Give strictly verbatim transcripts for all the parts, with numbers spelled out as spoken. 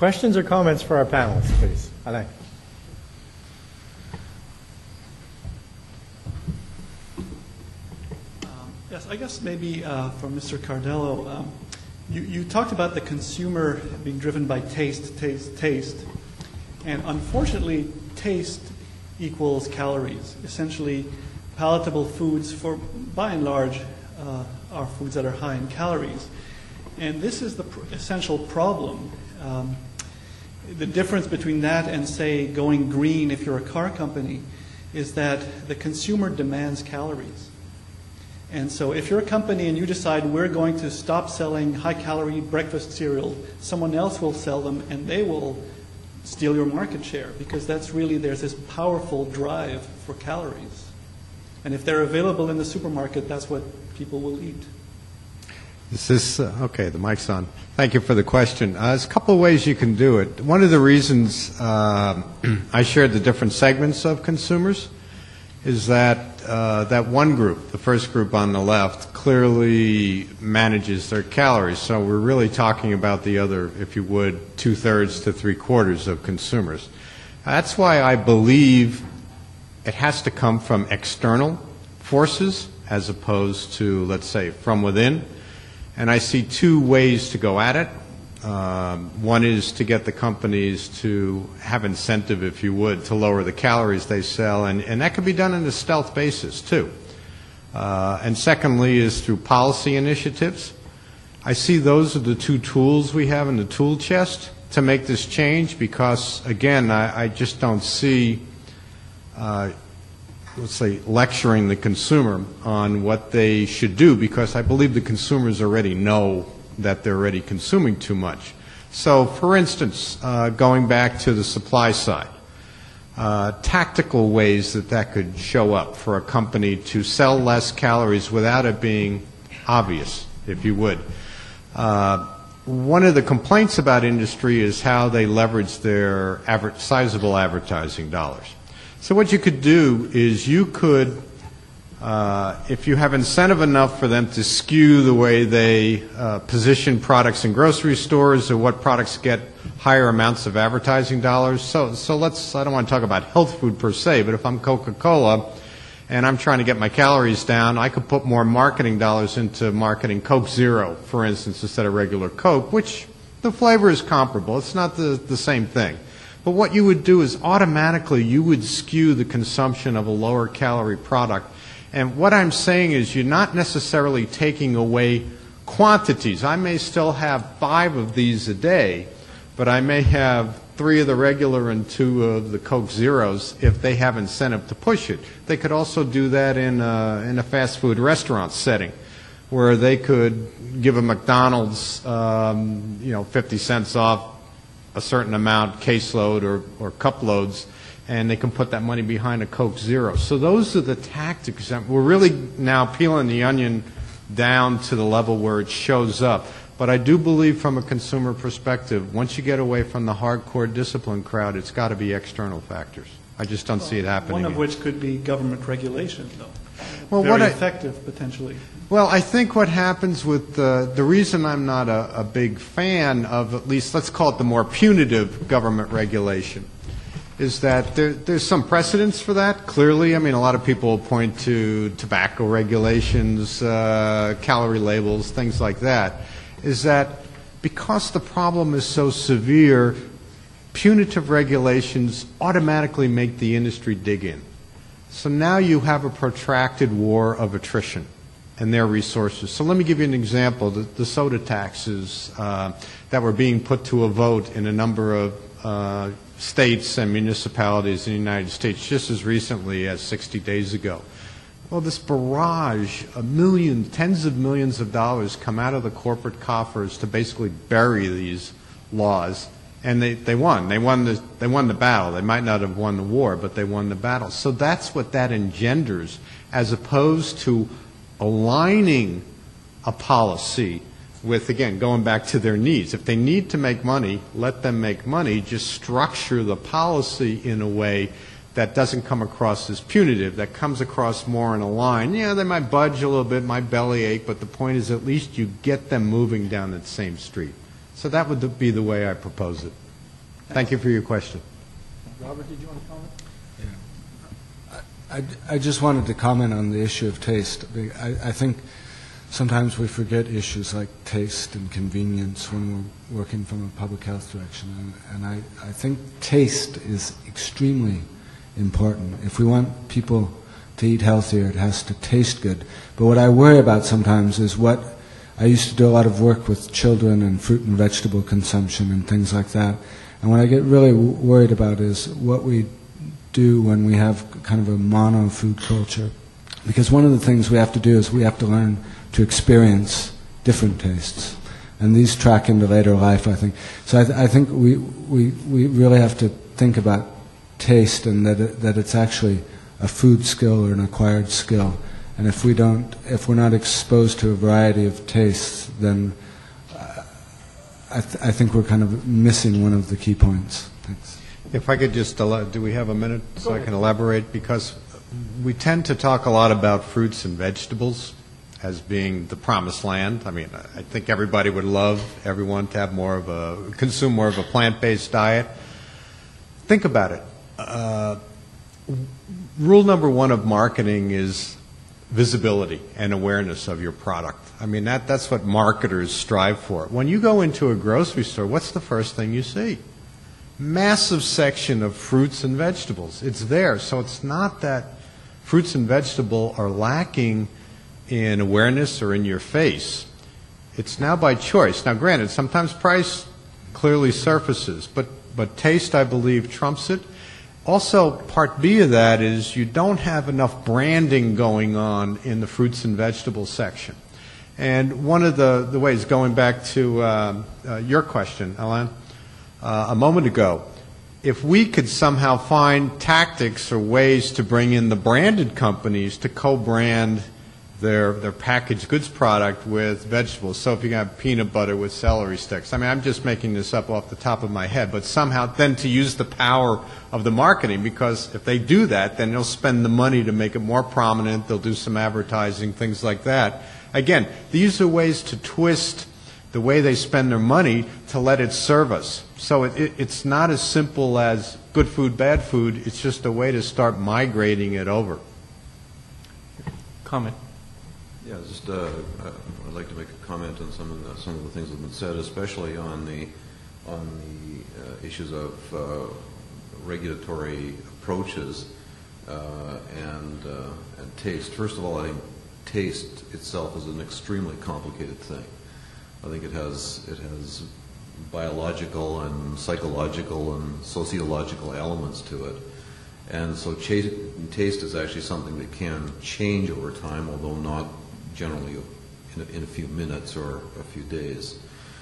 Questions or comments for our panelists, please? Alain. Um, yes, I guess maybe uh, for Mister Cardello, um, you, you talked about the consumer being driven by taste, taste, taste. And unfortunately, taste equals calories. Essentially, palatable foods, for by and large, uh, are foods that are high in calories. And this is the pr- essential problem. Um, the difference between that and, say, going green if you're a car company is that the consumer demands calories. And so if you're a company and you decide we're going to stop selling high-calorie breakfast cereal, someone else will sell them and they will steal your market share, because that's really, there's this powerful drive for calories. And if they're available in the supermarket, that's what people will eat. Is this, uh, okay, the mic's on. Thank you for the question. Uh, there's a couple of ways you can do it. One of the reasons uh, I shared the different segments of consumers is that uh, that one group, the first group on the left, clearly manages their calories. So we're really talking about the other, if you would, two-thirds to three-quarters of consumers. That's why I believe it has to come from external forces as opposed to, let's say, from within. And I see two ways to go at it. Um, one is to get the companies to have incentive, if you would, to lower the calories they sell, and, and that can be done on a stealth basis, too. Uh, and secondly is through policy initiatives. I see those are the two tools we have in the tool chest to make this change, because, again, I, I just don't see, uh, let's say, lecturing the consumer on what they should do, because I believe the consumers already know that they're already consuming too much. So, for instance, uh, going back to the supply side, uh, tactical ways that that could show up for a company to sell less calories without it being obvious, if you would. Uh, one of the complaints about industry is how they leverage their adver- sizable advertising dollars. So what you could do is you could, uh, if you have incentive enough for them to skew the way they uh, position products in grocery stores or what products get higher amounts of advertising dollars. So, so let's, I don't want to talk about health food per se, but if I'm Coca-Cola and I'm trying to get my calories down, I could put more marketing dollars into marketing Coke Zero, for instance, instead of regular Coke, which the flavor is comparable. It's not the, the same thing. But what you would do is automatically you would skew the consumption of a lower calorie product. And what I'm saying is you're not necessarily taking away quantities. I may still have five of these a day, but I may have three of the regular and two of the Coke Zeros if they have incentive to push it. They could also do that in a, in a fast food restaurant setting, where they could give a McDonald's, um, you know, fifty cents off a certain amount, caseload or, or cup loads, and they can put that money behind a Coke Zero. So those are the tactics. We're really now peeling the onion down to the level where it shows up. But I do believe from a consumer perspective, once you get away from the hardcore discipline crowd, it's got to be external factors. I just don't well, see it happening. One of yet. which could be government regulation, though. Well, Very what I, effective, potentially. Well, I think what happens with the, the reason I'm not a, a big fan of, at least let's call it the more punitive government regulation, is that there, there's some precedence for that, clearly. I mean, a lot of people point to tobacco regulations, uh, calorie labels, things like that, is that because the problem is so severe, punitive regulations automatically make the industry dig in. So now you have a protracted war of attrition and their resources. So let me give you an example. The, the soda taxes uh, that were being put to a vote in a number of uh, states and municipalities in the United States just as recently as sixty days ago. Well, this barrage, a million, tens of millions of dollars come out of the corporate coffers to basically bury these laws. And they, they won. They won the they won the battle. They might not have won the war, but they won the battle. So that's what that engenders, as opposed to aligning a policy with, again, going back to their needs. If they need to make money, let them make money. Just structure the policy in a way that doesn't come across as punitive, that comes across more in a line. Yeah, they might budge a little bit, might bellyache, but the point is at least you get them moving down that same street. So that would be the way I propose it. Thank you for your question. Robert, did you want to comment? I, I just wanted to comment on the issue of taste. I, I think sometimes we forget issues like taste and convenience when we're working from a public health direction. And, and I, I think taste is extremely important. If we want people to eat healthier, it has to taste good. But what I worry about sometimes is what I used to do a lot of work with children and fruit and vegetable consumption and things like that. And what I get really w- worried about is what we do when we have kind of a mono food culture. Because one of the things we have to do is we have to learn to experience different tastes. And these track into later life, I think. So I, th- I think we, we, we really have to think about taste and that it, that it's actually a food skill or an acquired skill. And if we don't, if we're not exposed to a variety of tastes, then uh, I, th- I think we're kind of missing one of the key points. Thanks. If I could just, ela- do we have a minute so I can elaborate? Because we tend to talk a lot about fruits and vegetables as being the promised land. I mean, I think everybody would love everyone to have more of a, consume more of a plant-based diet. Think about it. Uh, rule number one of marketing is visibility and awareness of your product. I mean, that, that's what marketers strive for. When you go into a grocery store, what's the first thing you see? Massive section of fruits and vegetables. It's there. So it's not that fruits and vegetables are lacking in awareness or in your face. It's now by choice. Now, granted, sometimes price clearly surfaces, but, but taste, I believe, trumps it. Also, part B of that is you don't have enough branding going on in the fruits and vegetables section. And one of the, the ways, going back to uh, uh, your question, Alain, uh, a moment ago, if we could somehow find tactics or ways to bring in the branded companies to co-brand their their packaged goods product with vegetables. So if you have peanut butter with celery sticks. I mean, I'm just making this up off the top of my head, but somehow then to use the power of the marketing, because if they do that, then they'll spend the money to make it more prominent. They'll do some advertising, things like that. Again, these are ways to twist the way they spend their money to let it serve us. So it, it, it's not as simple as good food, bad food. It's just a way to start migrating it over. Comment. Yeah, just uh, I'd like to make a comment on some of the, some of the things that have been said, especially on the on the uh, issues of uh, regulatory approaches uh, and uh, and taste. First of all, I think taste itself is an extremely complicated thing. I think it has it has biological and psychological and sociological elements to it. And so taste is actually something that can change over time, although not generally in a, in a few minutes or a few days.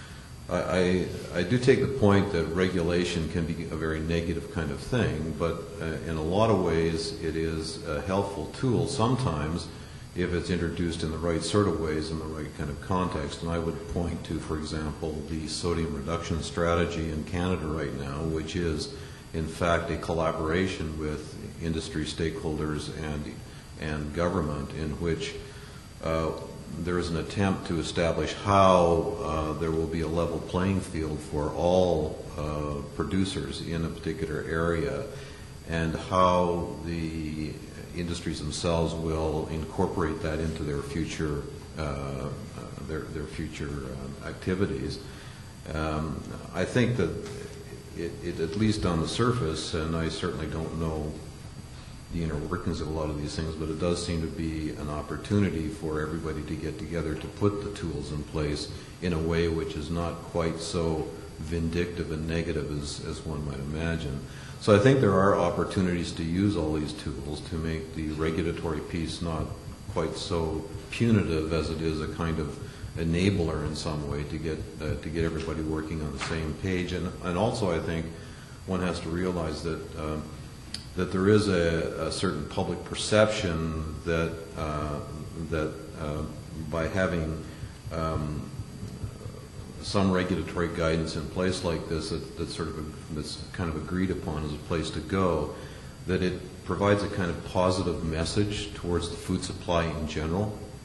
I, I, I do take the point that regulation can be a very negative kind of thing, but uh, in a lot of ways it is a helpful tool sometimes if it's introduced in the right sort of ways in the right kind of context. And I would point to, for example, the sodium reduction strategy in Canada right now, which is in fact a collaboration with industry stakeholders and and government, in which uh, there is an attempt to establish how uh, there will be a level playing field for all uh, producers in a particular area, and how the industries themselves will incorporate that into their future uh, uh, their their future uh, activities. Um, I think that it, it, at least on the surface, and I certainly don't know the inner workings of a lot of these things, but it does seem to be an opportunity for everybody to get together to put the tools in place in a way which is not quite so vindictive and negative as, as one might imagine. So I think there are opportunities to use all these tools to make the regulatory piece not quite so punitive as it is a kind of enabler in some way to get uh, to get everybody working on the same page. And, and also I think one has to realize that um, that there is a, a certain public perception that uh, that uh, by having um, some regulatory guidance in place like this, that, that's sort of a, that's kind of agreed upon as a place to go, that it provides a kind of positive message towards the food supply in general.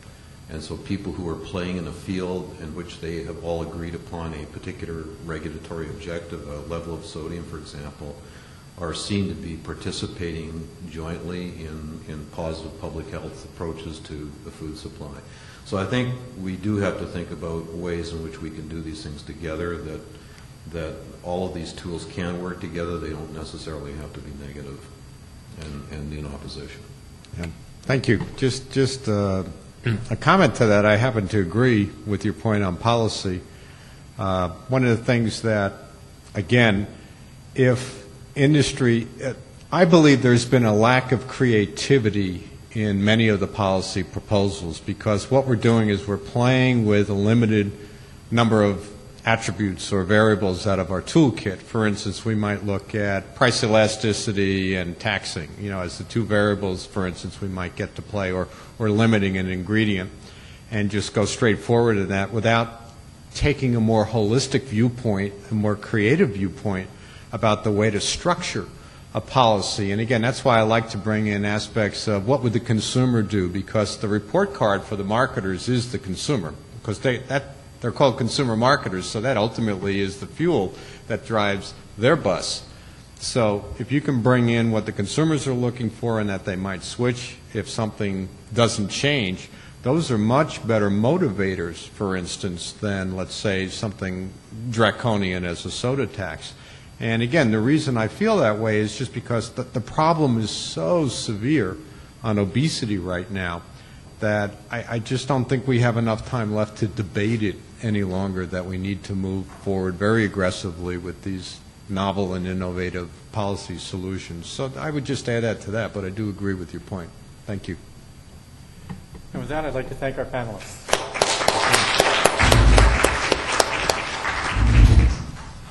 And so people who are playing in a field in which they have all agreed upon a particular regulatory objective, a level of sodium, for example, are seen to be participating jointly in, in positive public health approaches to the food supply. So I think we do have to think about ways in which we can do these things together, that that all of these tools can work together. They don't necessarily have to be negative and, and in opposition. Yeah. Thank you. Just, just uh, a comment to that. I happen to agree with your point on policy. Uh, one of the things that, again, if industry, uh, I believe there's been a lack of creativity in many of the policy proposals, because what we're doing is we're playing with a limited number of attributes or variables out of our toolkit. For instance, we might look at price elasticity and taxing, you know, as the two variables, for instance, we might get to play, or, or limiting an ingredient, and just go straight forward in that without taking a more holistic viewpoint, a more creative viewpoint about the way to structure a policy. And again, that's why I like to bring in aspects of what would the consumer do, because the report card for the marketers is the consumer, because they, that they're called consumer marketers, so that ultimately is the fuel that drives their bus. So if you can bring in what the consumers are looking for and that they might switch if something doesn't change, those are much better motivators, for instance, than, let's say, something draconian as a soda tax. And again, the reason I feel that way is just because the, the problem is so severe on obesity right now that I, I just don't think we have enough time left to debate it any longer, that we need to move forward very aggressively with these novel and innovative policy solutions. So I would just add that to that, but I do agree with your point. Thank you. And with that, I'd like to thank our panelists.